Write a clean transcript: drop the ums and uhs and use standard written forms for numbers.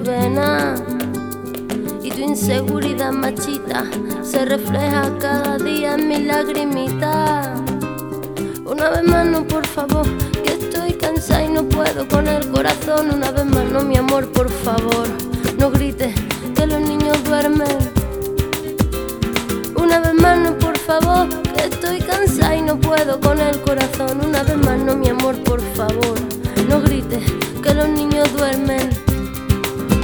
Vena. Y tu inseguridad machita se refleja cada día en mi lagrimita. Una vez más no, por favor, que estoy cansada y no puedo con el corazón. Una vez más no, mi amor, por favor, no grites que los niños duermen. Una vez más no, por favor, que estoy cansada y no puedo con el corazón. Una vez más no, mi amor, por favor.